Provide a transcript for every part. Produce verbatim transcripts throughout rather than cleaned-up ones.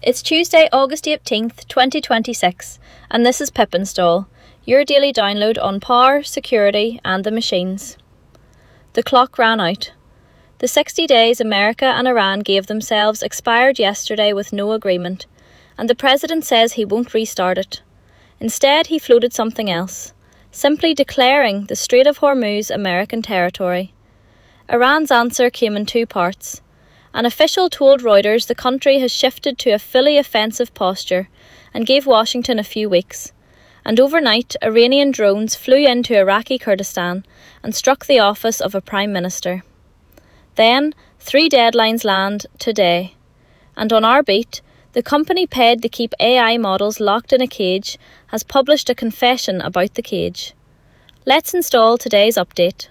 It's Tuesday, August eighteenth, twenty twenty-six, and this is Pip Install, your daily download on power, security, and the machines. The clock ran out. The sixty days America and Iran gave themselves expired yesterday with no agreement, and the president says he won't restart it. Instead, he floated something else, simply declaring the Strait of Hormuz American territory. Iran's answer came in two parts. An official told Reuters the country has shifted to a fully offensive posture and gave Washington a few weeks. And overnight, Iranian drones flew into Iraqi Kurdistan and struck the office of a prime minister. Then, three deadlines land today. And on our beat, the company paid to keep A I models locked in a cage has published a confession about the cage. Let's install today's update.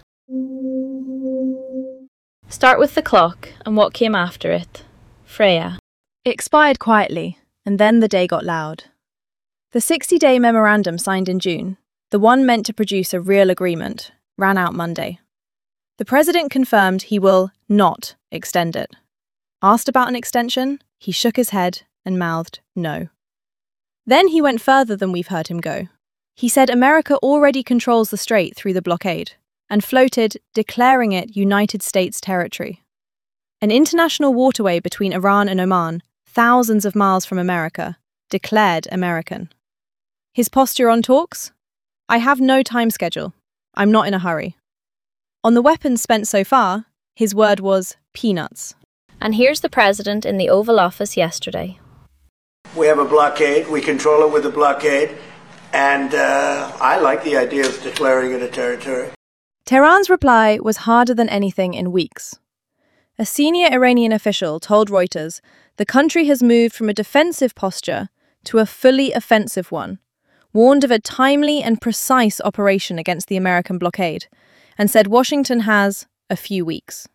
Start with the clock and what came after it. Freya. It expired quietly, and then the day got loud. The sixty-day memorandum signed in June, the one meant to produce a real agreement, ran out Monday. The president confirmed he will not extend it. Asked about an extension, he shook his head and mouthed no. Then he went further than we've heard him go. He said America already controls the strait through the blockade, and floated, declaring it United States territory. An international waterway between Iran and Oman, thousands of miles from America, declared American. His posture on talks? I have no time schedule. I'm not in a hurry. On the weapons spent so far, his word was peanuts. And here's the president in the Oval Office yesterday. We have a blockade. We control it with a blockade. And uh, I like the idea of declaring it a territory. Tehran's reply was harder than anything in weeks. A senior Iranian official told Reuters the country has moved from a defensive posture to a fully offensive one, warned of a timely and precise operation against the American blockade, and said Washington has a few weeks.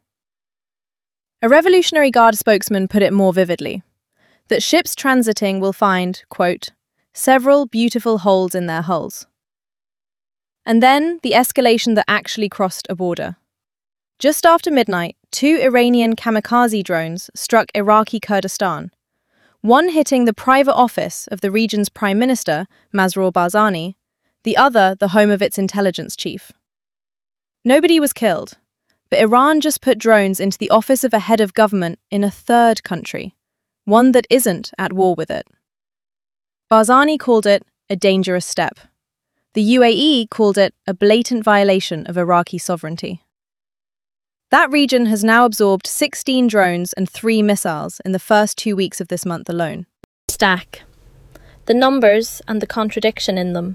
A Revolutionary Guard spokesman put it more vividly, that ships transiting will find, quote, several beautiful holes in their hulls. And then the escalation that actually crossed a border. Just after midnight, two Iranian kamikaze drones struck Iraqi Kurdistan, one hitting the private office of the region's prime minister, Masroor Barzani, the other the home of its intelligence chief. Nobody was killed, but Iran just put drones into the office of a head of government in a third country, one that isn't at war with it. Barzani called it a dangerous step. The U A E called it a blatant violation of Iraqi sovereignty. That region has now absorbed sixteen drones and three missiles in the first two weeks of this month alone. Stack. The numbers and the contradiction in them.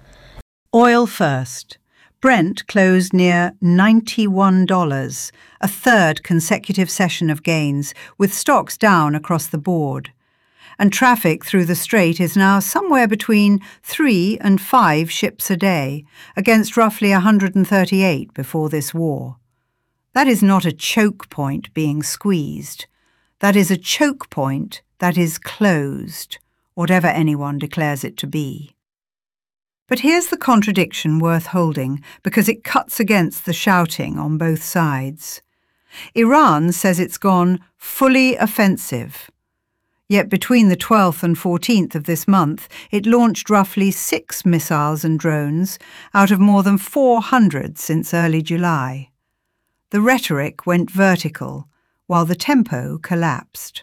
Oil first. Brent closed near ninety-one dollars, a third consecutive session of gains, with stocks down across the board. And traffic through the strait is now somewhere between three and five ships a day, against roughly one hundred thirty-eight before this war. That is not a choke point being squeezed. That is a choke point that is closed, whatever anyone declares it to be. But here's the contradiction worth holding, because it cuts against the shouting on both sides. Iran says it's gone fully offensive. Yet between the twelfth and fourteenth of this month, it launched roughly six missiles and drones out of more than four hundred since early July. The rhetoric went vertical, while the tempo collapsed.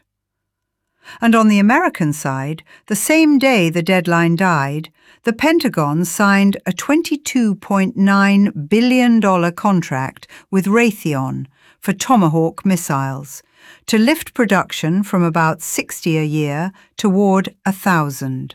And on the American side, the same day the deadline died, the Pentagon signed a twenty-two point nine billion dollars contract with Raytheon for Tomahawk missiles, to lift production from about sixty a year toward a thousand.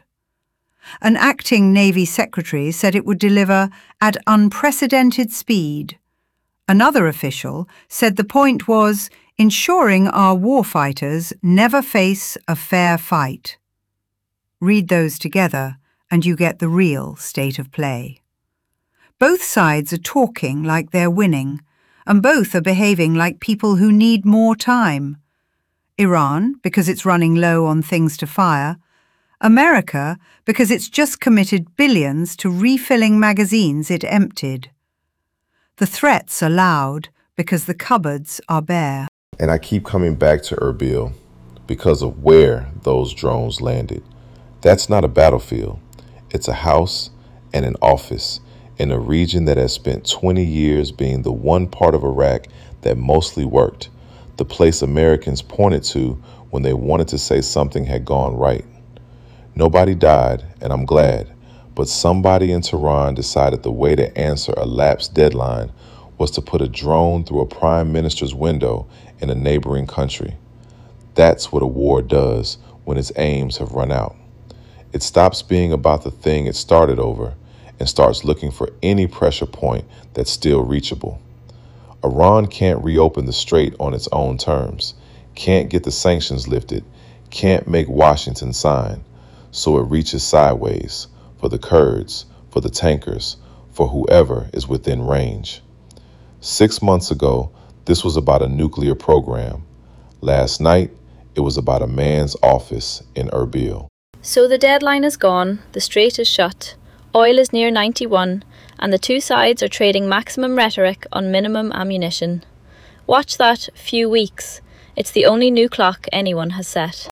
An acting Navy secretary said it would deliver at unprecedented speed. Another official said the point was ensuring our warfighters never face a fair fight. Read those together, and you get the real state of play. Both sides are talking like they're winning, and both are behaving like people who need more time. Iran, because it's running low on things to fire. America, because it's just committed billions to refilling magazines it emptied. The threats are loud because the cupboards are bare. And I keep coming back to Erbil because of where those drones landed. That's not a battlefield. It's a house and an office in a region that has spent twenty years being the one part of Iraq that mostly worked, the place Americans pointed to when they wanted to say something had gone right. Nobody died, and I'm glad, but somebody in Tehran decided the way to answer a lapsed deadline was to put a drone through a prime minister's window in a neighboring country. That's what a war does when its aims have run out. It stops being about the thing it started over and starts looking for any pressure point that's still reachable. Iran can't reopen the strait on its own terms, can't get the sanctions lifted, can't make Washington sign, so it reaches sideways for the Kurds, for the tankers, for whoever is within range. Six months ago, this was about a nuclear program. Last night, it was about a man's office in Erbil. So the deadline is gone, the strait is shut, oil is near ninety-one, and the two sides are trading maximum rhetoric on minimum ammunition. Watch that few weeks. It's the only new clock anyone has set.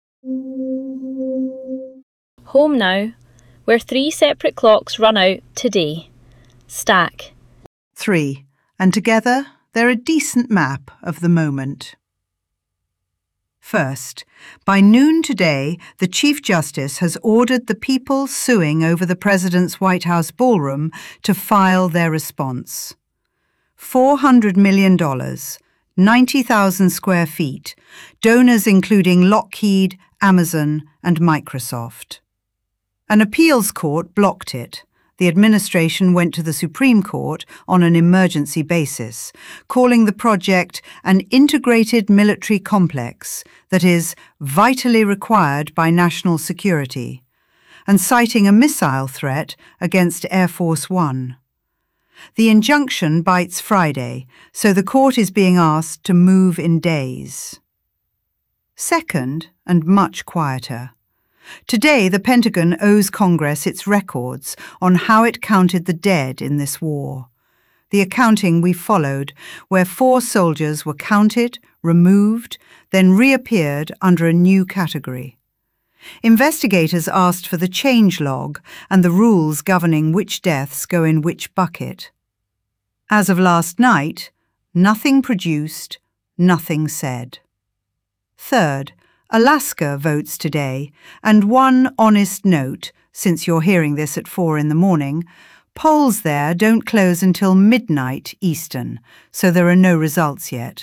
Home now, where three separate clocks run out today. Stack. Three, and together they're a decent map of the moment. First, by noon today, the Chief Justice has ordered the people suing over the President's White House ballroom to file their response. four hundred million dollars, ninety thousand square feet, donors including Lockheed, Amazon, and Microsoft. An appeals court blocked it. The administration went to the Supreme Court on an emergency basis, calling the project an integrated military complex that is vitally required by national security, and citing a missile threat against Air Force One. The injunction bites Friday, so the court is being asked to move in days. Second, and much quieter. Today, the Pentagon owes Congress its records on how it counted the dead in this war. The accounting we followed, where four soldiers were counted, removed, then reappeared under a new category. Investigators asked for the change log and the rules governing which deaths go in which bucket. As of last night, nothing produced, nothing said. Third, Alaska votes today, and one honest note, since you're hearing this at four in the morning, polls there don't close until midnight Eastern, so there are no results yet.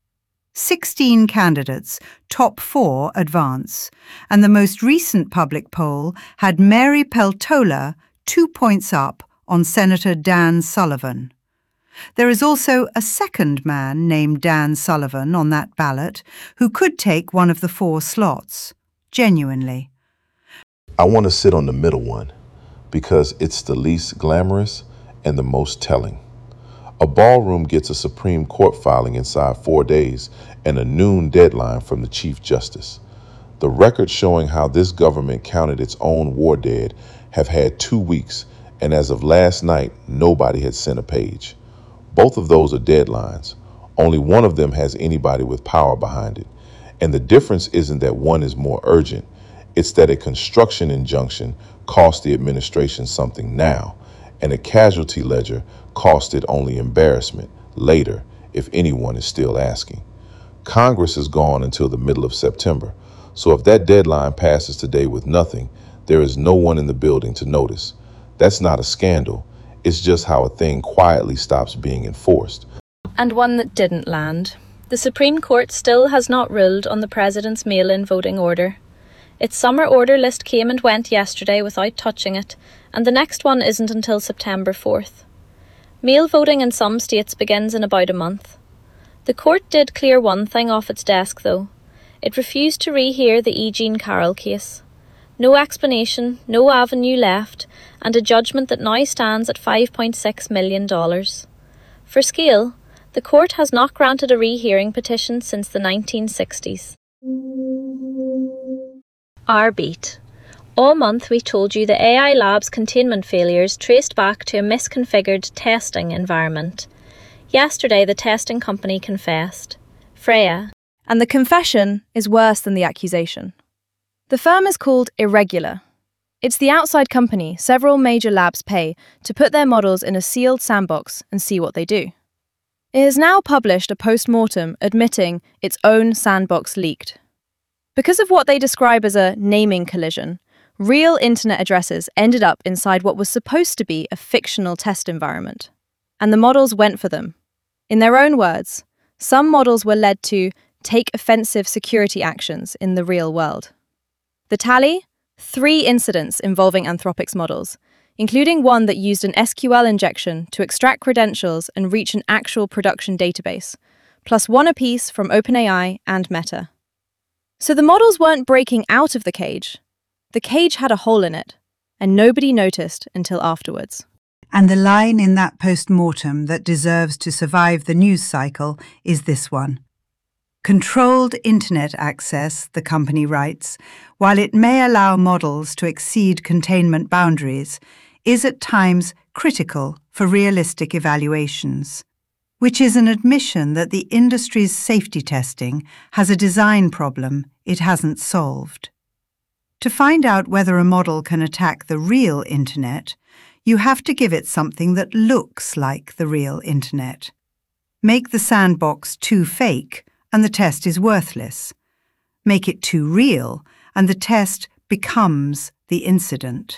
Sixteen candidates, top four advance, and the most recent public poll had Mary Peltola two points up on Senator Dan Sullivan. There is also a second man named Dan Sullivan on that ballot who could take one of the four slots, genuinely. I want to sit on the middle one because it's the least glamorous and the most telling. A ballroom gets a Supreme Court filing inside four days and a noon deadline from the Chief Justice. The records showing how this government counted its own war dead have had two weeks, and as of last night, nobody had sent a page. Both of those are deadlines. Only one of them has anybody with power behind it. And the difference isn't that one is more urgent. It's that a construction injunction cost the administration something now, and a casualty ledger cost it only embarrassment later, if anyone is still asking. Congress is gone until the middle of September, so if that deadline passes today with nothing, there is no one in the building to notice. That's not a scandal. It's just how a thing quietly stops being enforced. And one that didn't land. The Supreme Court still has not ruled on the President's mail-in voting order. Its summer order list came and went yesterday without touching it, and the next one isn't until September fourth. Mail voting in some states begins in about a month. The court did clear one thing off its desk, though. It refused to rehear the E. Jean Carroll case. No explanation, no avenue left, and a judgment that now stands at five point six million dollars. For scale, the court has not granted a rehearing petition since the nineteen sixties. Our beat. All month we told you the A I Lab's containment failures traced back to a misconfigured testing environment. Yesterday the testing company confessed. Freya. And the confession is worse than the accusation. The firm is called Irregular. It's the outside company several major labs pay to put their models in a sealed sandbox and see what they do. It has now published a post-mortem admitting its own sandbox leaked. Because of what they describe as a naming collision, real internet addresses ended up inside what was supposed to be a fictional test environment. And the models went for them. In their own words, some models were led to take offensive security actions in the real world. The tally? Three incidents involving Anthropic's models, including one that used an S Q L injection to extract credentials and reach an actual production database, plus one apiece from OpenAI and Meta. So the models weren't breaking out of the cage. The cage had a hole in it, and nobody noticed until afterwards. And the line in that post-mortem that deserves to survive the news cycle is this one. Controlled internet access, the company writes, while it may allow models to exceed containment boundaries, is at times critical for realistic evaluations, which is an admission that the industry's safety testing has a design problem it hasn't solved. To find out whether a model can attack the real internet, you have to give it something that looks like the real internet. Make the sandbox too fake, and the test is worthless. Make it too real, and the test becomes the incident.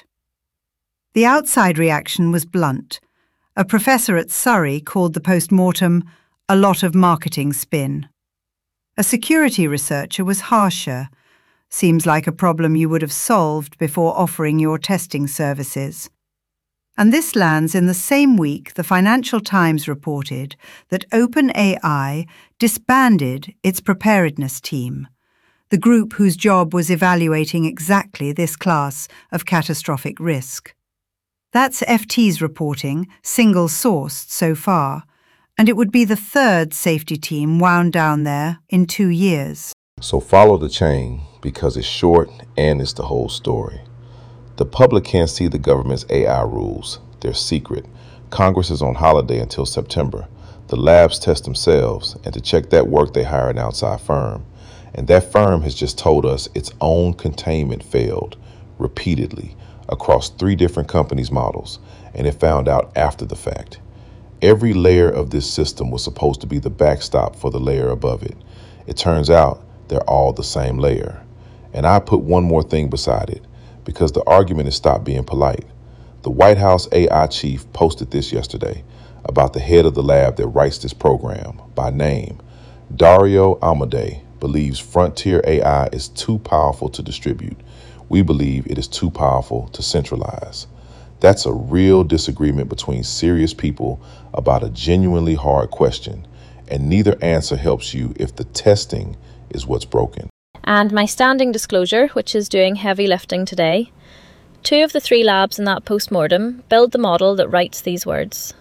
The outside reaction was blunt. A professor at Surrey called the post-mortem a lot of marketing spin. A security researcher was harsher. Seems like a problem you would have solved before offering your testing services. And this lands in the same week the Financial Times reported that OpenAI disbanded its preparedness team, the group whose job was evaluating exactly this class of catastrophic risk. That's F T's reporting, single-sourced so far, and it would be the third safety team wound down there in two years. So follow the chain, because it's short and it's the whole story. The public can't see the government's A I rules. They're secret. Congress is on holiday until September. The labs test themselves, and to check that work they hire an outside firm. And that firm has just told us its own containment failed repeatedly across three different companies' models, and it found out after the fact. Every layer of this system was supposed to be the backstop for the layer above it. It turns out they're all the same layer. And I put one more thing beside it, because the argument has stopped being polite. The White House A I chief posted this yesterday about the head of the lab that writes this program, by name. Dario Amodei believes frontier A I is too powerful to distribute. We believe it is too powerful to centralize. That's a real disagreement between serious people about a genuinely hard question, and neither answer helps you if the testing is what's broken. And my standing disclosure, which is doing heavy lifting today. Two of the three labs in that post-mortem build the model that writes these words.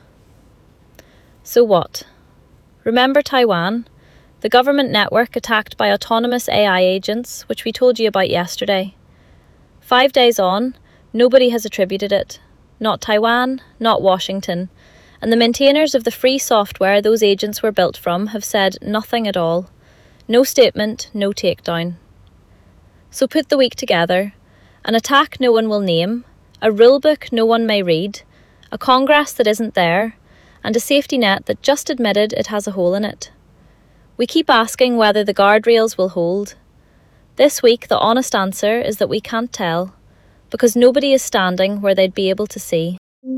So what? Remember Taiwan, the government network attacked by autonomous A I agents, which we told you about yesterday? Five days on, nobody has attributed it. Not Taiwan, not Washington. And the maintainers of the free software those agents were built from have said nothing at all. No statement, no takedown. So put the week together. An attack no one will name, a rulebook no one may read, a Congress that isn't there, and a safety net that just admitted it has a hole in it. We keep asking whether the guardrails will hold. This week the honest answer is that we can't tell, because nobody is standing where they'd be able to see.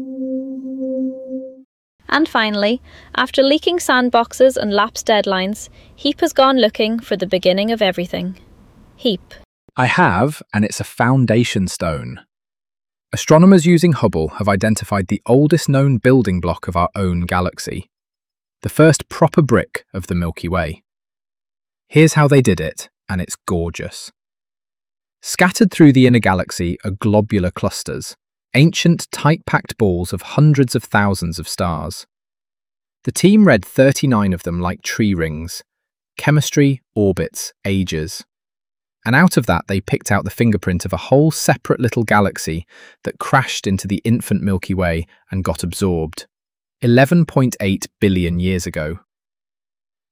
And finally, after leaking sandboxes and lapsed deadlines, HEAP has gone looking for the beginning of everything. HEAP. I have, and it's a foundation stone. Astronomers using Hubble have identified the oldest known building block of our own galaxy, the first proper brick of the Milky Way. Here's how they did it, and it's gorgeous. Scattered through the inner galaxy are globular clusters, ancient, tight-packed balls of hundreds of thousands of stars. The team read thirty-nine of them like tree rings, chemistry, orbits, ages. And out of that they picked out the fingerprint of a whole separate little galaxy that crashed into the infant Milky Way and got absorbed, eleven point eight billion years ago.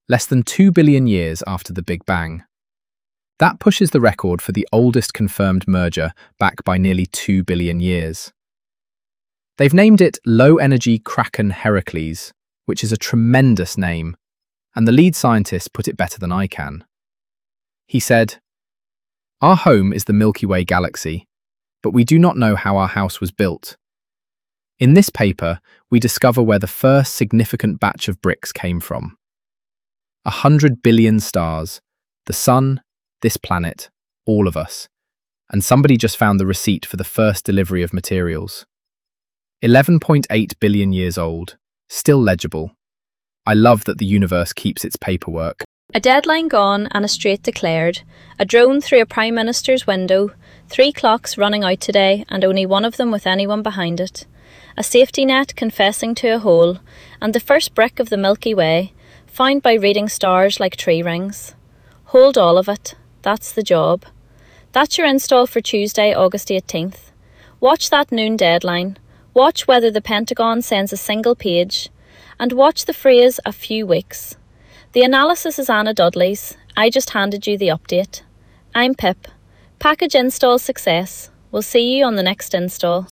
less than two billion years after the Big Bang. That pushes the record for the oldest confirmed merger back by nearly two billion years. They've named it Low-Energy Kraken Heracles, which is a tremendous name, and the lead scientist put it better than I can. He said, "Our home is the Milky Way galaxy, but we do not know how our house was built. In this paper, we discover where the first significant batch of bricks came from. A hundred billion stars, the sun, this planet, all of us, and somebody just found the receipt for the first delivery of materials. eleven point eight billion years old, still legible. I love that the universe keeps its paperwork." A deadline gone and a strait declared, a drone through a Prime Minister's window, three clocks running out today and only one of them with anyone behind it, a safety net confessing to a hole, and the first brick of the Milky Way, found by reading stars like tree rings. Hold all of it. That's the job. That's your install for Tuesday, August eighteenth. Watch that noon deadline. Watch whether the Pentagon sends a single page. And watch the phrase "a few weeks." The analysis is Anna Dudley's. I just handed you the update. I'm Pip. Package install success. We'll see you on the next install.